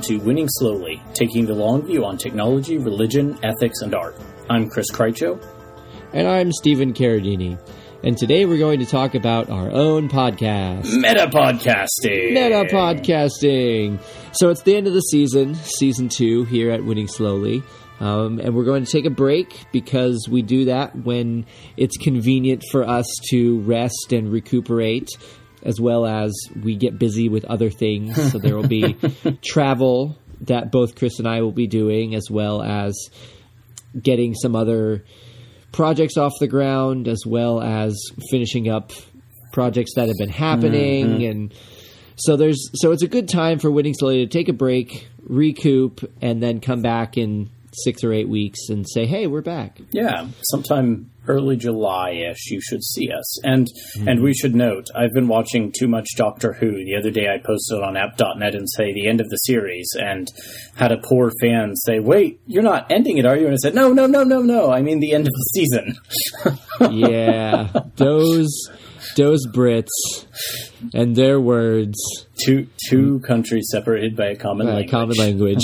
to Winning Slowly, taking the long view on technology, religion, ethics, and art. I'm Chris Krycho. And I'm Stephen Carradini. And today we're going to talk about our own podcast. Meta-podcasting! Meta-podcasting! So it's the end of the season 2 here at Winning Slowly. And we're going to take a break because we do that when it's convenient for us to rest and recuperate, as well as we get busy with other things. So there will be travel that both Chris and I will be doing, as well as getting some other projects off the ground, as well as finishing up projects that have been happening. Mm-hmm. And so it's a good time for Winning Slowly to take a break, recoup, and then come back in 6 or 8 weeks and say, hey, we're back. Yeah, sometime early July-ish, you should see us. And we should note, I've been watching too much Doctor Who. The other day I posted on app.net and say the end of the series, and had a poor fan say, wait, you're not ending it, are you? And I said, no, I mean the end of the season. Yeah, those Brits and their words. Two countries separated by a common language.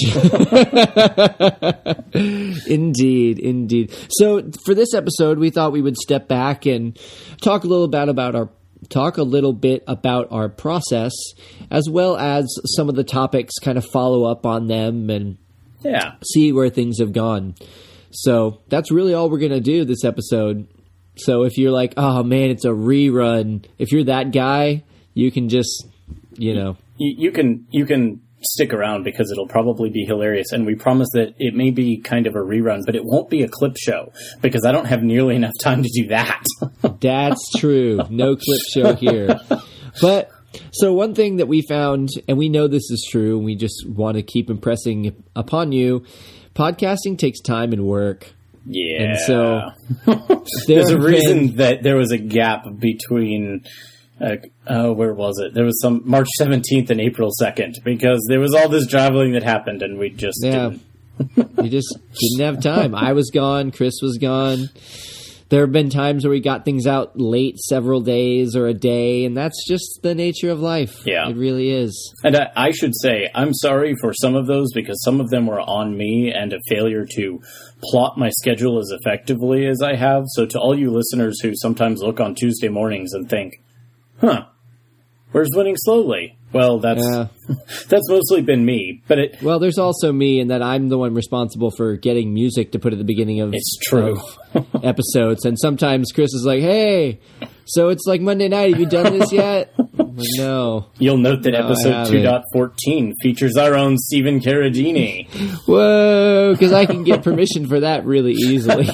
Indeed. So for this episode, we thought we would step back and talk a little bit about our process, as well as some of the topics, kind of follow up on them and see where things have gone. So that's really all we're going to do this episode. So if you're like, oh man, it's a rerun, if you're that guy, you can just, You can stick around because it'll probably be hilarious, and we promise that it may be kind of a rerun, but it won't be a clip show because I don't have nearly enough time to do that. That's true. No clip show here. But so one thing that we found, and we know this is true, and we just want to keep impressing upon you, podcasting takes time and work. Yeah. And so there's a reason that there was a gap between where was it? There was some March 17th and April 2nd, because there was all this traveling that happened, and we just didn't. We just didn't have time. I was gone. Chris was gone. There have been times where we got things out late, several days or a day, and that's just the nature of life. Yeah. It really is. And I should say, I'm sorry for some of those, because some of them were on me and a failure to plot my schedule as effectively as I have. So to all you listeners who sometimes look on Tuesday mornings and think, where's Winning Slowly? Well, that's mostly been me. But well, there's also me, in that I'm the one responsible for getting music to put at the beginning of episodes. And sometimes Chris is like, hey, so it's like Monday night. Have you done this yet? I'm like, no. You'll note that episode 2.14 features our own Stephen Carradini. Whoa, because I can get permission for that really easily.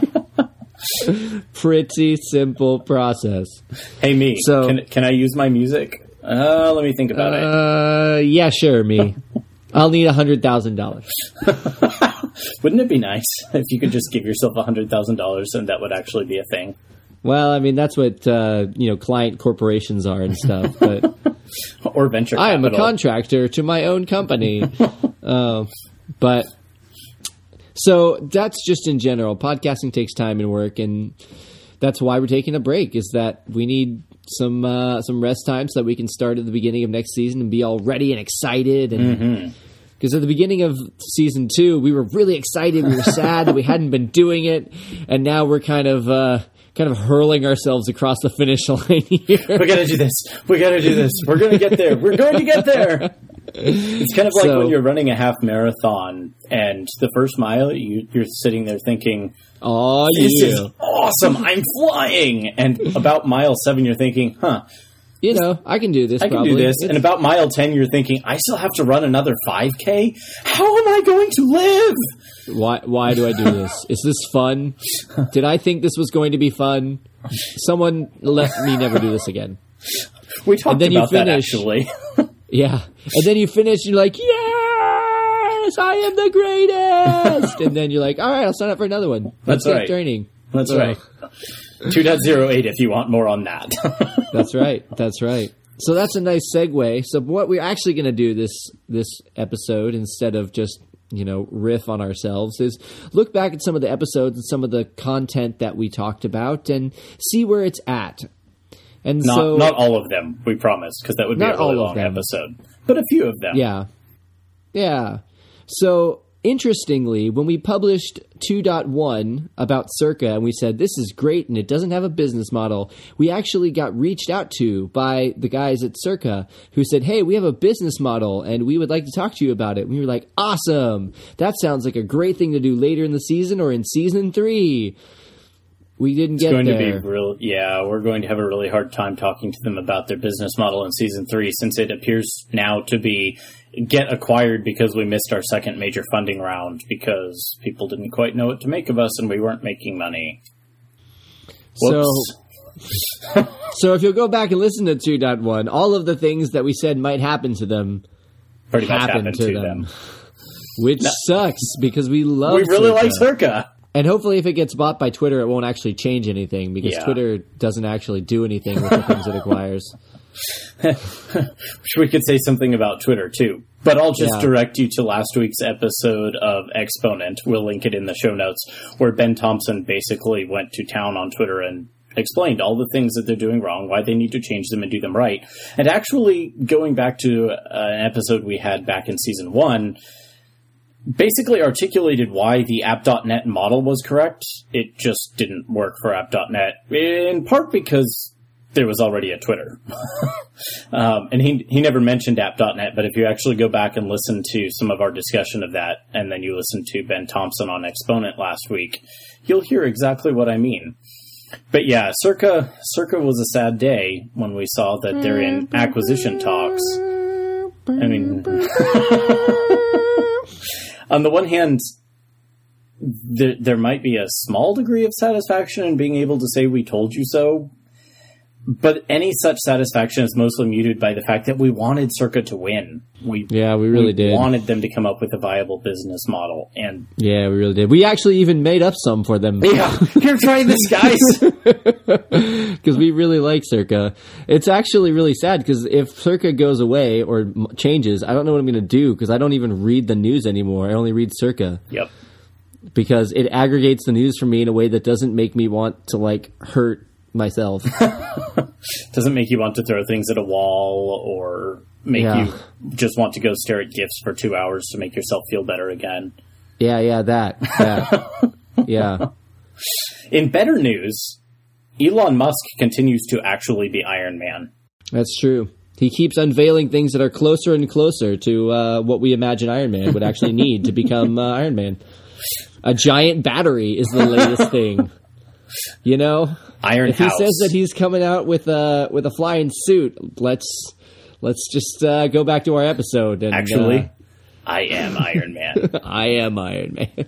Pretty simple process. Hey, me. So, can I use my music? Let me think about it. Yeah, sure, me. I'll need $100,000. Wouldn't it be nice if you could just give yourself $100,000 and that would actually be a thing? Well, I mean, that's what client corporations are and stuff. But or venture capital. I am a contractor to my own company. But so that's just in general. Podcasting takes time and work, and that's why we're taking a break, is that we need some rest time so that we can start at the beginning of next season and be all ready and excited. And because at the beginning of season 2, we were really excited. We were sad that we hadn't been doing it, and now we're kind of hurling ourselves across the finish line here. We got to do this. We got to do this. We're going to get there. We're going to get there. It's kind of like when you're running a half marathon, and the first mile you're sitting there thinking, "Oh, this is awesome! I'm flying!" And about mile 7, you're thinking, "Huh, I can do this. I can do this." And about mile 10, you're thinking, "I still have to run another 5K. How am I going to live? Why do I do this? Is this fun? Did I think this was going to be fun? Someone let me never do this again." We talked about that, actually. Yeah. And then you finish, and you're like, yes, I am the greatest. And then you're like, all right, I'll sign up for another one. That's right. Training. That's right. 2.08 if you want more on that. That's right. So that's a nice segue. So what we're actually going to do this episode, instead of just, riff on ourselves, is look back at some of the episodes and some of the content that we talked about and see where it's at. And not all of them, we promise, because that would be a really long episode. But a few of them. Yeah. Yeah. So, interestingly, when we published 2.1 about Circa and we said, this is great and it doesn't have a business model, we actually got reached out to by the guys at Circa who said, hey, we have a business model and we would like to talk to you about it. And we were like, awesome. That sounds like a great thing to do later in the season or in season 3. We didn't get there. We're going to have a really hard time talking to them about their business model in season 3 since it appears now to be get acquired because we missed our second major funding round because people didn't quite know what to make of us and we weren't making money. Whoops. So if you'll go back and listen to 2.1, all of the things that we said might happen to them pretty much happened to them. Which sucks because we really like Circa. And hopefully if it gets bought by Twitter, it won't actually change anything because Twitter doesn't actually do anything with the things it acquires. We could say something about Twitter, too. But I'll just direct you to last week's episode of Exponent. We'll link it in the show notes, where Ben Thompson basically went to town on Twitter and explained all the things that they're doing wrong, why they need to change them and do them right. And actually, going back to an episode we had back in Season 1, basically articulated why the app.net model was correct. It just didn't work for app.net, in part because there was already a Twitter. And he never mentioned app.net, but if you actually go back and listen to some of our discussion of that, and then you listen to Ben Thompson on Exponent last week, you'll hear exactly what I mean. But yeah, Circa was a sad day when we saw that they're in acquisition talks. I mean, on the one hand, there might be a small degree of satisfaction in being able to say we told you so, but any such satisfaction is mostly muted by the fact that we wanted Circa to win. We really did. wanted them to come up with a viable business model. And yeah, we really did. We actually even made up some for them. Yeah, here, try this, guys. Because we really like Circa. It's actually really sad because if Circa goes away or changes, I don't know what I'm going to do because I don't even read the news anymore. I only read Circa. Yep. Because it aggregates the news for me in a way that doesn't make me want to, hurt myself. Doesn't make you want to throw things at a wall or make you just want to go stare at GIFs for 2 hours to make yourself feel better again. Yeah, that. Yeah. In better news, Elon Musk continues to actually be Iron Man. That's true. He keeps unveiling things that are closer and closer to what we imagine Iron Man would actually need to become Iron Man. A giant battery is the latest thing. You know? If he says that he's coming out with a flying suit, let's just go back to our episode. And, actually, I am Iron Man. I am Iron Man.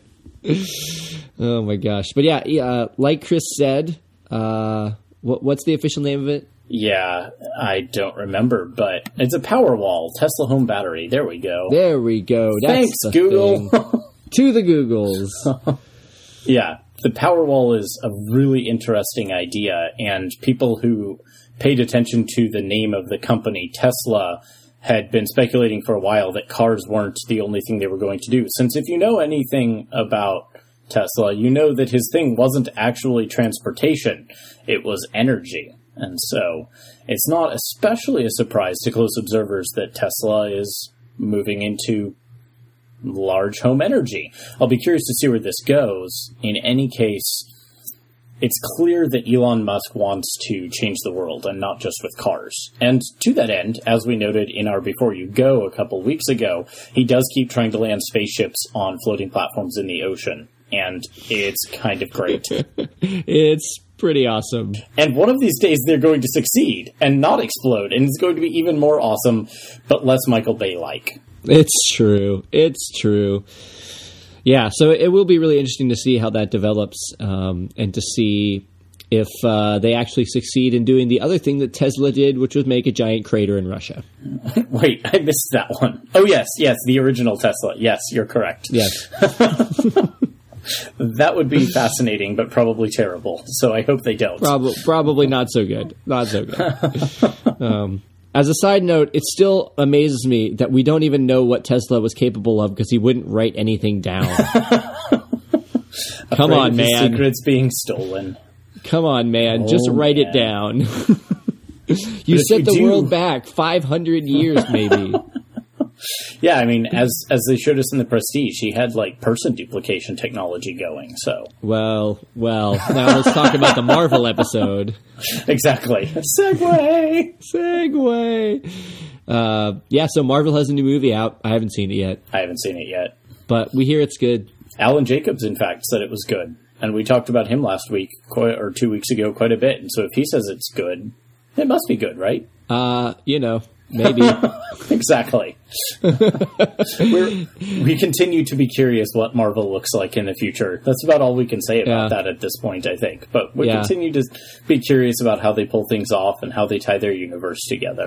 Oh my gosh! But yeah, like Chris said, what's the official name of it? Yeah, I don't remember, but it's a Powerwall Tesla home battery. There we go. That's Thanks, Google. To the Googles. Yeah. The Powerwall is a really interesting idea, and people who paid attention to the name of the company, Tesla, had been speculating for a while that cars weren't the only thing they were going to do. Since if you know anything about Tesla, you know that his thing wasn't actually transportation, it was energy. And so it's not especially a surprise to close observers that Tesla is moving into large home energy. I'll be curious to see where this goes. In any case, it's clear that Elon Musk wants to change the world, and not just with cars. And to that end, as we noted in our Before You Go a couple weeks ago, he does keep trying to land spaceships on floating platforms in the ocean. And it's kind of great. It's pretty awesome. And one of these days they're going to succeed and not explode, and it's going to be even more awesome, but less Michael Bay-like. It's true. Yeah, so it will be really interesting to see how that develops and to see if they actually succeed in doing the other thing that Tesla did, which was make a giant crater in Russia. Wait, I missed that one. Oh, yes, the original Tesla. Yes, you're correct. Yes. That would be fascinating, but probably terrible, so I hope they don't. Probably not so good. As a side note, it still amazes me that we don't even know what Tesla was capable of because he wouldn't write anything down. Come on, man. Secrets being stolen. Come on, man. Just write it down. You set the world back 500 years, maybe. Yeah, I mean, as they showed us in the Prestige, he had like person duplication technology going. So Well. Now let's talk about the Marvel episode. exactly, segue. Yeah. So Marvel has a new movie out. I haven't seen it yet, I haven't seen it yet. but we hear it's good. Alan Jacobs, in fact, said it was good, and we talked about him last week or 2 weeks ago quite a bit. And so if he says it's good, it must be good, right? Maybe. Exactly. We continue to be curious what Marvel looks like in the future. That's about all we can say about that at this point, I think. But we continue to be curious about how they pull things off and how they tie their universe together.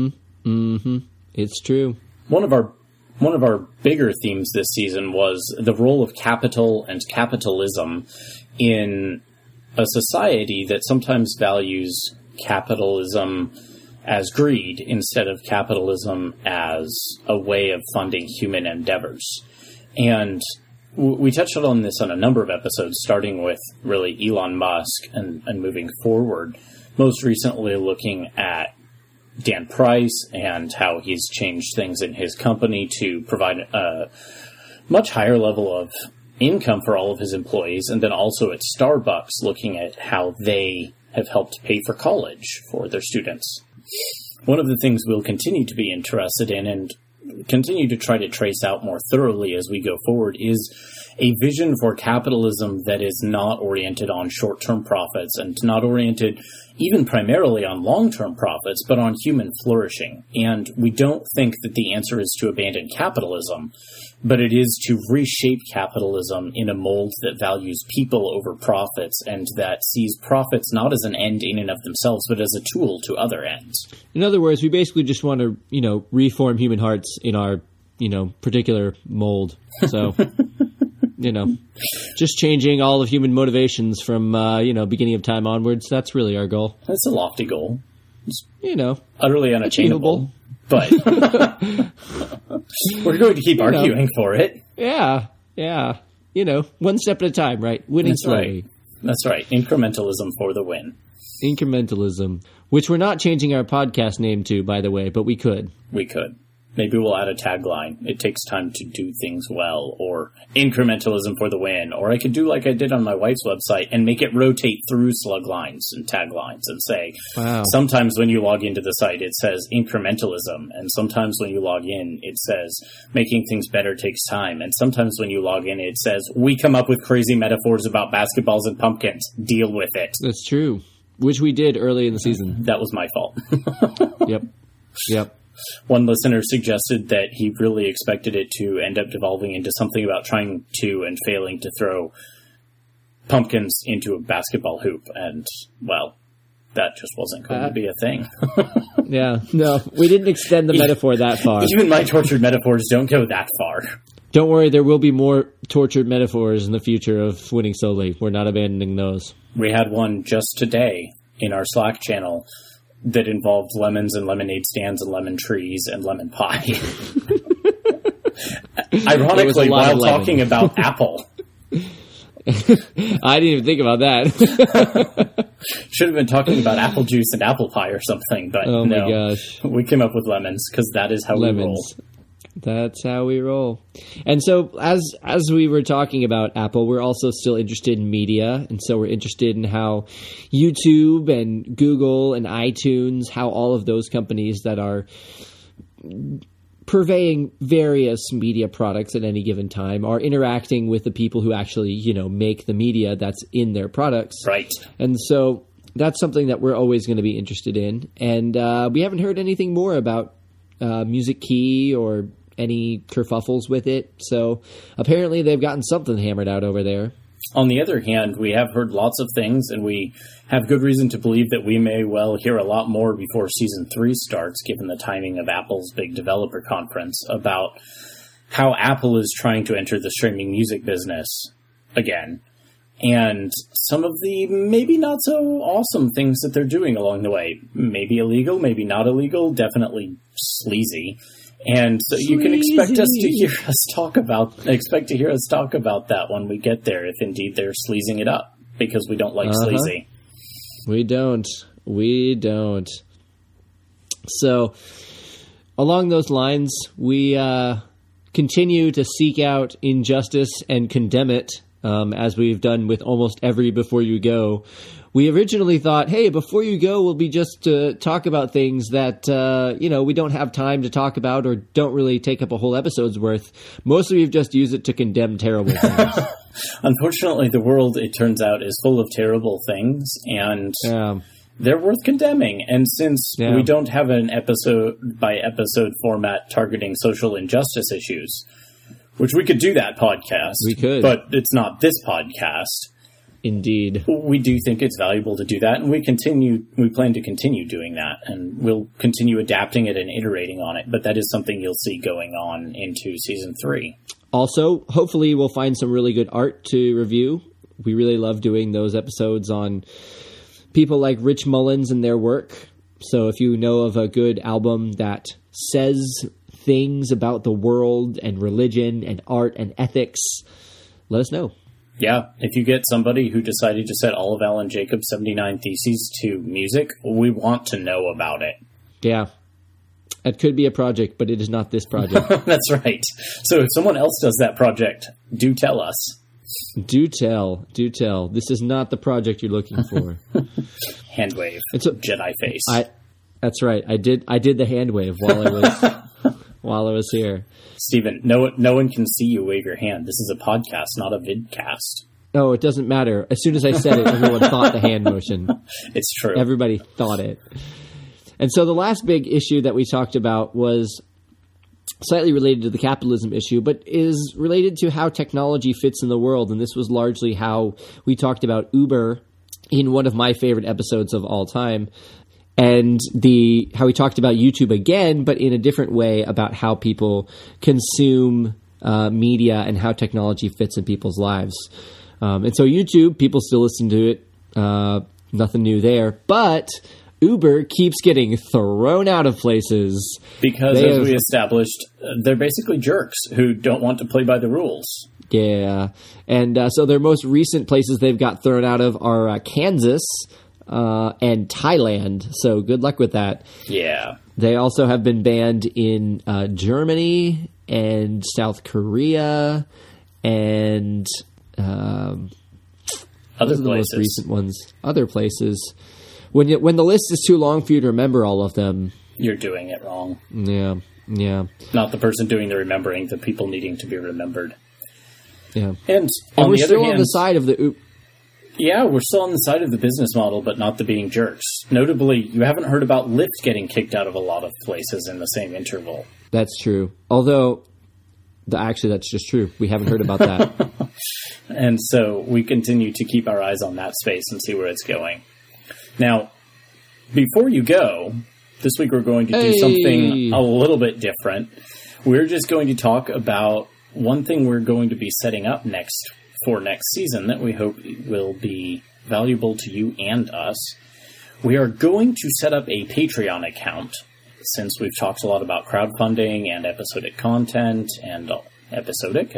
It's true. One of our bigger themes this season was the role of capital and capitalism in a society that sometimes values capitalism as greed instead of capitalism as a way of funding human endeavors. And we touched on this on a number of episodes, starting with really Elon Musk and moving forward, most recently looking at Dan Price and how he's changed things in his company to provide a much higher level of income for all of his employees. And then also at Starbucks, looking at how they have helped pay for college for their students. One of the things we'll continue to be interested in and continue to try to trace out more thoroughly as we go forward is a vision for capitalism that is not oriented on short-term profits and not oriented even primarily on long-term profits, but on human flourishing. And we don't think that the answer is to abandon capitalism, but it is to reshape capitalism in a mold that values people over profits and that sees profits not as an end in and of themselves, but as a tool to other ends. In other words, we basically just want to, reform human hearts in our, particular mold. So, just changing all of human motivations from, beginning of time onwards. That's really our goal. That's a lofty goal. It's, utterly unattainable. But we're going to keep arguing for it. Yeah. One step at a time, right? Winning slowly. That's right. Incrementalism for the win. Incrementalism, which we're not changing our podcast name to, by the way, but we could. We could. Maybe we'll add a tagline. It takes time to do things well, or incrementalism for the win. Or I could do like I did on my wife's website and make it rotate through slug lines and taglines and say, wow. Sometimes when you log into the site, it says incrementalism. And sometimes when you log in, it says making things better takes time. And sometimes when you log in, it says we come up with crazy metaphors about basketballs and pumpkins. Deal with it. That's true. Which we did early in the season. That was my fault. Yep. One listener suggested that he really expected it to end up devolving into something about trying to and failing to throw pumpkins into a basketball hoop. And, well, that just wasn't going to be a thing. Yeah, no, we didn't extend the metaphor that far. Even my tortured metaphors don't go that far. Don't worry, there will be more tortured metaphors in the future of Winning Slowly. We're not abandoning those. We had one just today in our Slack channel that involved lemons and lemonade stands and lemon trees and lemon pie. Ironically, while talking about Apple. I didn't even think about that. Should have been talking about apple juice and apple pie or something, but oh no. My gosh. We came up with lemons because that is how we roll. That's how we roll. And so as we were talking about Apple, we're also still interested in media. And so we're interested in how YouTube and Google and iTunes, how all of those companies that are purveying various media products at any given time are interacting with the people who actually, make the media that's in their products. Right. And so that's something that we're always going to be interested in. And we haven't heard anything more about Music Key or any kerfuffles with it. So apparently they've gotten something hammered out over there. On the other hand, we have heard lots of things, and we have good reason to believe that we may well hear a lot more before Season 3 starts, given the timing of Apple's big developer conference, about how Apple is trying to enter the streaming music business again, and some of the maybe not so awesome things that they're doing along the way. Maybe illegal, maybe not illegal, definitely sleazy. And so you can expect to hear us talk about that when we get there, if indeed they're sleazing it up, because we don't like sleazy. We don't. So along those lines, we continue to seek out injustice and condemn it, as we've done with almost every Before You Go. We originally thought, hey, Before You Go will be just to talk about things that, we don't have time to talk about or don't really take up a whole episode's worth. Mostly we've just used it to condemn terrible things. Unfortunately, the world, it turns out, is full of terrible things, and they're worth condemning. And since we don't have an episode-by-episode format targeting social injustice issues, which we could do that podcast. We could. But it's not this podcast. Indeed. We do think it's valuable to do that, and we plan to continue doing that, and we'll continue adapting it and iterating on it, but that is something you'll see going on into Season 3. Also, hopefully we'll find some really good art to review. We really love doing those episodes on people like Rich Mullins and their work. So if you know of a good album that says things about the world and religion and art and ethics, let us know. Yeah, if you get somebody who decided to set all of Alan Jacobs' 79 Theses to music, we want to know about it. Yeah. It could be a project, but it is not this project. That's right. So if someone else does that project, do tell us. Do tell. Do tell. This is not the project you're looking for. Hand wave. Jedi face. That's right. I did the hand wave while I was here. Stephen, no one can see you wave your hand. This is a podcast, not a vidcast. Oh, it doesn't matter. As soon as I said it, everyone thought the hand motion. It's true. Everybody thought it. And so the last big issue that we talked about was slightly related to the capitalism issue, but is related to how technology fits in the world. And this was largely how we talked about Uber in one of my favorite episodes of all time. And how we talked about YouTube again, but in a different way about how people consume media and how technology fits in people's lives. And so YouTube, people still listen to it. Nothing new there. But Uber keeps getting thrown out of places. Because, as we established, they're basically jerks who don't want to play by the rules. Yeah. And so their most recent places they've got thrown out of are Kansas, and Thailand, so good luck with that. Yeah. They also have been banned in Germany and South Korea and other places. The most recent ones. Other places. When the list is too long for you to remember all of them, you're doing it wrong. Yeah. Not the person doing the remembering, the people needing to be remembered. Yeah. And we're still on the side of the... Yeah, we're still on the side of the business model, but not the being jerks. Notably, you haven't heard about Lyft getting kicked out of a lot of places in the same interval. That's true. Although, actually, that's just true. We haven't heard about that. And so we continue to keep our eyes on that space and see where it's going. Now, Before You Go, this week we're going to do something a little bit different. We're just going to talk about one thing we're going to be setting up for next season that we hope will be valuable to you and us. We are going to set up a Patreon account, since we've talked a lot about crowdfunding and episodic content and episodic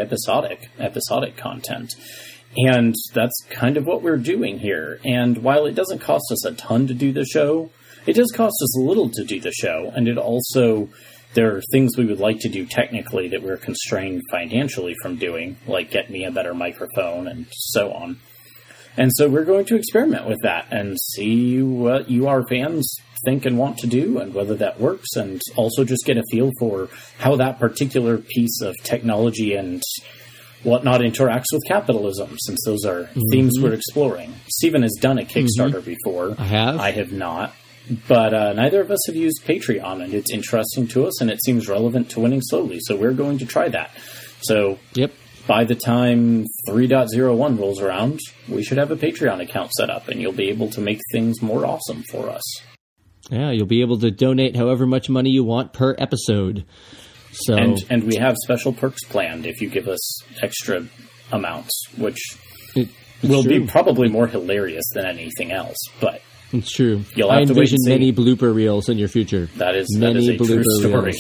content. And that's kind of what we're doing here. And while it doesn't cost us a ton to do the show, it does cost us a little to do the show. And it also... There are things we would like to do technically that we're constrained financially from doing, like get me a better microphone and so on. And so we're going to experiment with that and see what you, our fans, think and want to do and whether that works, and also just get a feel for how that particular piece of technology and whatnot interacts with capitalism, since those are themes we're exploring. Stephen has done a Kickstarter before. I have not. But neither of us have used Patreon, and it's interesting to us, and it seems relevant to Winning Slowly, so we're going to try that. So by the time 3.01 rolls around, we should have a Patreon account set up, and you'll be able to make things more awesome for us. Yeah, you'll be able to donate however much money you want per episode. So And we have special perks planned if you give us extra amounts, which will be probably more hilarious than anything else, but... It's true. You'll have to wait and see. Many blooper reels in your future. That is a true story.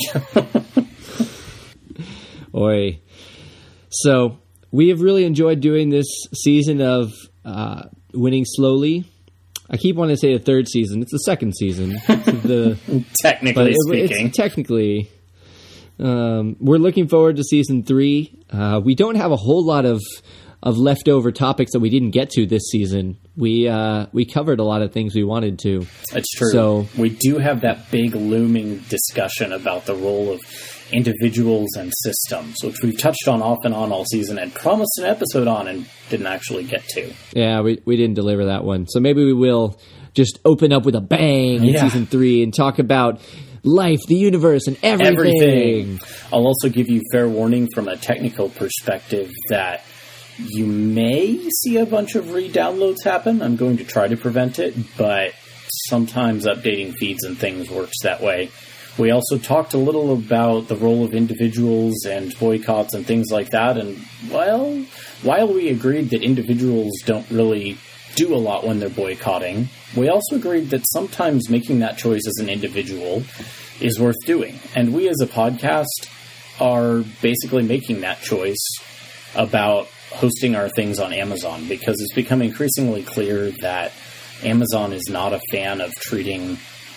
Oi. So, we have really enjoyed doing this season of Winning Slowly. I keep wanting to say the third season. It's the second season. Technically speaking. It's technically. We're looking forward to season 3. We don't have a whole lot of leftover topics that we didn't get to this season. We covered a lot of things we wanted to. That's true. So we do have that big looming discussion about the role of individuals and systems, which we've touched on off and on all season and promised an episode on and didn't actually get to. Yeah, we didn't deliver that one. So maybe we will just open up with a bang in season 3 and talk about life, the universe, and everything. I'll also give you fair warning from a technical perspective that you may see a bunch of re-downloads happen. I'm going to try to prevent it, but sometimes updating feeds and things works that way. We also talked a little about the role of individuals and boycotts and things like that, and, well, while we agreed that individuals don't really do a lot when they're boycotting, we also agreed that sometimes making that choice as an individual is worth doing. And we as a podcast are basically making that choice about hosting our things on Amazon, because it's become increasingly clear that Amazon is not a fan of treating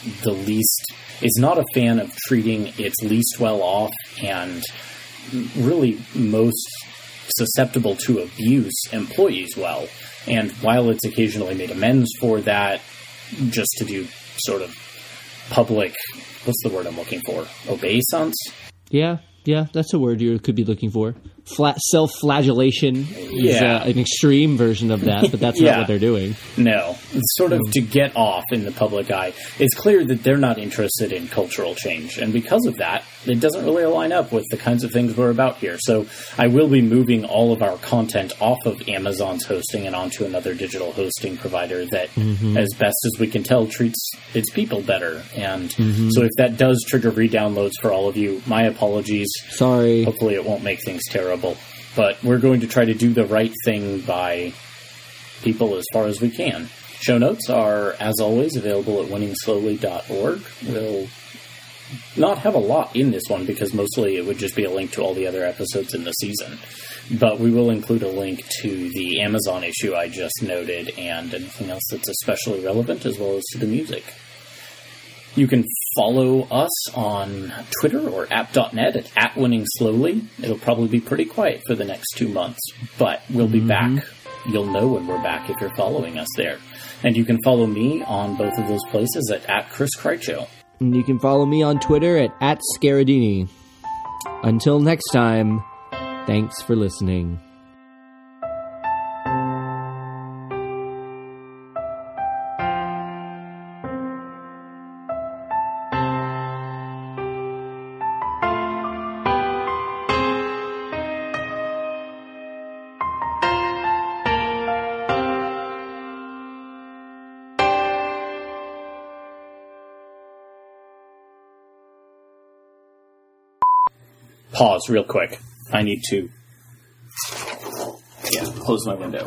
its least well off and really most susceptible to abuse employees well. And while it's occasionally made amends for that, just to do sort of public, what's the word I'm looking for? Obeisance? Yeah, that's a word you could be looking for. Self-flagellation is an extreme version of that, but that's not what they're doing. No. It's sort of to get off in the public eye. It's clear that they're not interested in cultural change, and because of that, it doesn't really align up with the kinds of things we're about here. So I will be moving all of our content off of Amazon's hosting and onto another digital hosting provider that, as best as we can tell, treats its people better. And so if that does trigger re-downloads for all of you, my apologies. Sorry. Hopefully it won't make things terrible. But we're going to try to do the right thing by people as far as we can. Show notes are, as always, available at winningslowly.org. We'll not have a lot in this one because mostly it would just be a link to all the other episodes in the season. But we will include a link to the Amazon issue I just noted and anything else that's especially relevant, as well as to the music. You can follow us on Twitter or app.net at @winningslowly. It'll probably be pretty quiet for the next 2 months, but we'll be back. You'll know when we're back if you're following us there. And you can follow me on both of those places at Chris Krycho. And you can follow me on Twitter at Scaradini. Until next time, thanks for listening. Pause real quick. I need to close my window.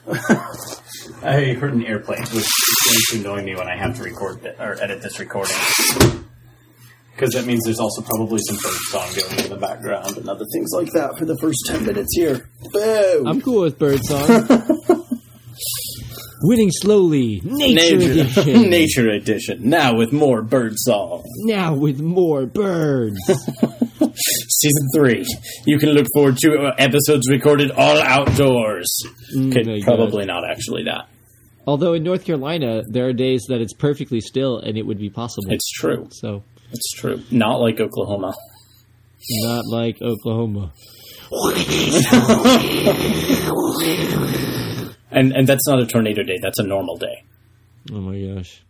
I heard an airplane, which is going to annoy me when I have to record or edit this recording. Because that means there's also probably some bird song going in the background and other things like that for the first 10 minutes here. Boom! I'm cool with bird song. Winning Slowly, Nature Edition. Nature Edition. Now with more bird song. Now with more birds. Season 3. You can look forward to episodes recorded all outdoors. Probably not actually that. Although in North Carolina, there are days that it's perfectly still and it would be possible. It's true. So it's true. Not like Oklahoma. Not like Oklahoma. And that's not a tornado day. That's a normal day. Oh my gosh.